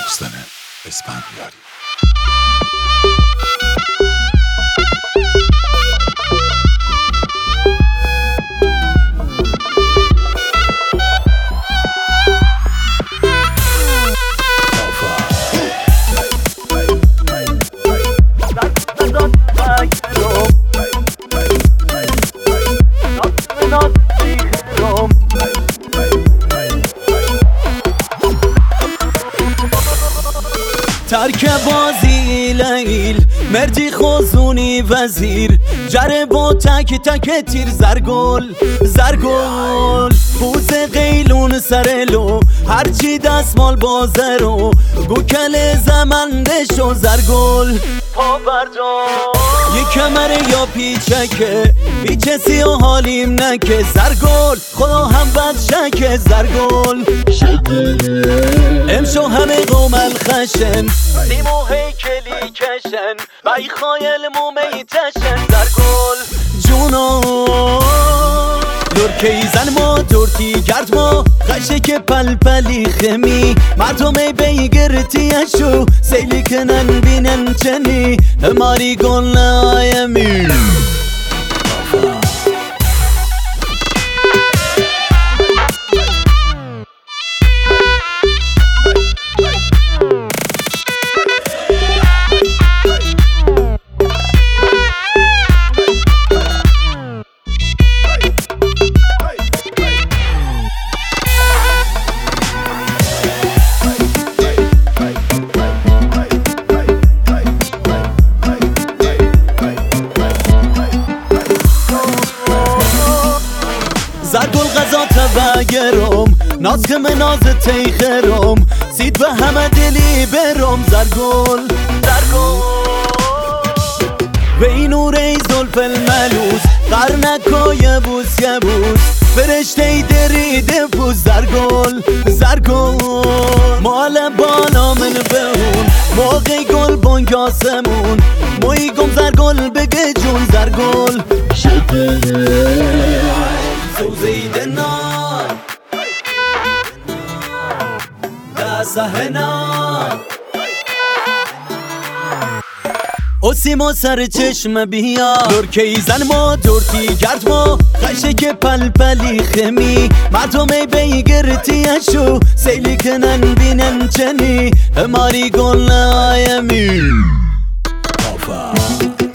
دوستان اسفندیاری. ترک بازی لیل مردی خوزونی وزیر جره با تک تک تیر زرگل بوز قیلون سرلو هرچی دستمال بازرو گوکل زمندش و زرگل پا بردار یه کمره یا پیچکه پیچه سی و حالیم نکه زرگل خدا هم بد شکه زرگل امشو همه قوم الخشن سیمو هیکلی کشن بای خایل مومی تشن زرگل جونا لرکی زن ما ترکی گرد ما خشه که پلپلی خمی مردم بیگرتیشو سیلی کنن بینن چنی ماری گل آیمی زرگل غذا تبگرم ناز که مناز تیخرم سید به همه دلی برم زرگل به این نوره زلف الملوس قرنکای بوس یبوس فرشته ای دریده پوز زرگل مال بالا من بهون موقع گل بانک آسمون موی گم زرگل بگه جون زرگل زوزیدنا دستهنا اوسیما سر چشم بیا لرکی زن ما دورتی گرد ما خشه که پلپلی خمی مردم بیگرتیشو سیلی کنن بینن چنی ماری گل آیمی